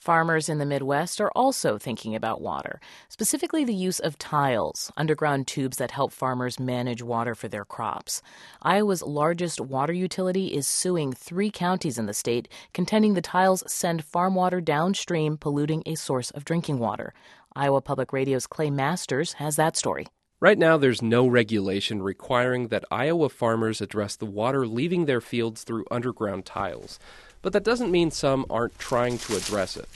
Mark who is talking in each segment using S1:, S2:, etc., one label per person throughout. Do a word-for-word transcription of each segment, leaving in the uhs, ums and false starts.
S1: Farmers in the Midwest are also thinking about water, specifically the use of tiles, underground tubes that help farmers manage water for their crops. Iowa's largest water utility is suing three counties in the state, contending the tiles send farm water downstream, polluting a source of drinking water. Iowa Public Radio's Clay Masters has that story.
S2: Right now, there's no regulation requiring that Iowa farmers address the water leaving their fields through underground tiles. But that doesn't mean some aren't trying to address it.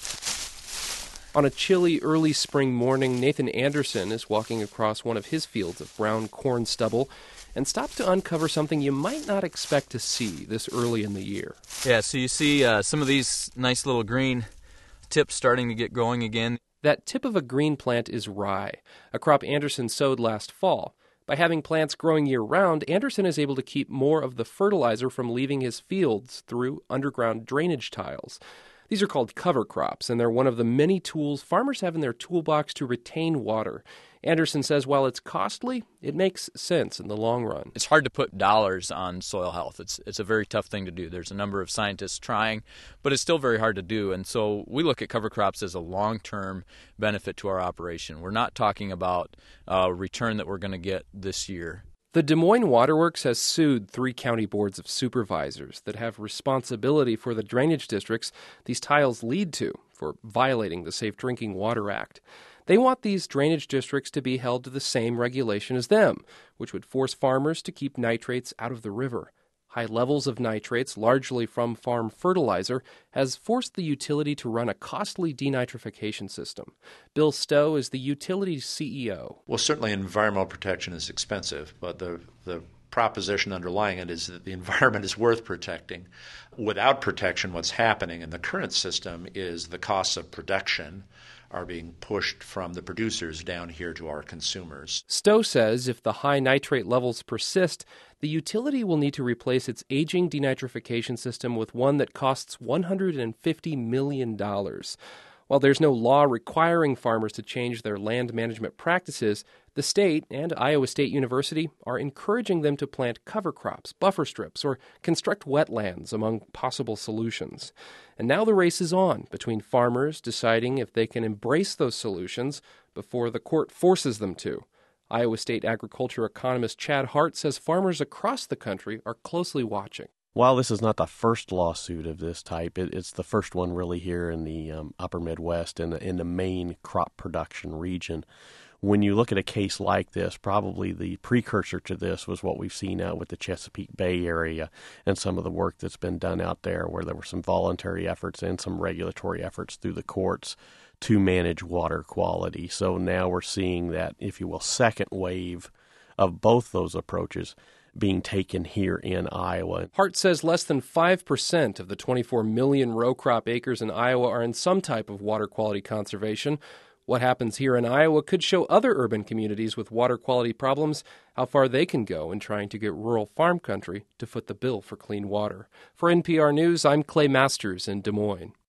S2: On a chilly early spring morning, Nathan Anderson is walking across one of his fields of brown corn stubble and stopped to uncover something you might not expect to see this early in the year.
S3: Yeah, so you see uh, some of these nice little green tips starting to get going again.
S2: That tip of a green plant is rye, a crop Anderson sowed last fall. By having plants growing year-round, Anderson is able to keep more of the fertilizer from leaving his fields through underground drainage tiles. These are called cover crops, and they're one of the many tools farmers have in their toolbox to retain water. Anderson says while it's costly, it makes sense in the long run.
S3: It's hard to put dollars on soil health. It's it's a very tough thing to do. There's a number of scientists trying, but it's still very hard to do. And so we look at cover crops as a long-term benefit to our operation. We're not talking about a return that we're going to get this year.
S2: The Des Moines Waterworks has sued three county boards of supervisors that have responsibility for the drainage districts these tiles lead to for violating the Safe Drinking Water Act. They want these drainage districts to be held to the same regulation as them, which would force farmers to keep nitrates out of the river. High levels of nitrates, largely from farm fertilizer, has forced the utility to run a costly denitrification system. Bill Stowe is the utility's C E O.
S4: Well, certainly environmental protection is expensive, but the, the proposition underlying it is that the environment is worth protecting. Without protection, what's happening in the current system is the costs of production are being pushed from the producers down here to our consumers.
S2: Stowe says if the high nitrate levels persist, the utility will need to replace its aging denitrification system with one that costs one hundred fifty million dollars. While there's no law requiring farmers to change their land management practices, the state and Iowa State University are encouraging them to plant cover crops, buffer strips, or construct wetlands among possible solutions. And now the race is on between farmers deciding if they can embrace those solutions before the court forces them to. Iowa State agriculture economist Chad Hart says farmers across the country are closely watching.
S5: While this is not the first lawsuit of this type, it, it's the first one really here in the um, upper Midwest and in, in the main crop production region. When you look at a case like this, probably the precursor to this was what we've seen out with the Chesapeake Bay area and some of the work that's been done out there where there were some voluntary efforts and some regulatory efforts through the courts to manage water quality. So now we're seeing that, if you will, second wave of both those approaches being taken here in Iowa.
S2: Hart says less than five percent of the twenty-four million row crop acres in Iowa are in some type of water quality conservation. What happens here in Iowa could show other urban communities with water quality problems how far they can go in trying to get rural farm country to foot the bill for clean water. For N P R News, I'm Clay Masters in Des Moines.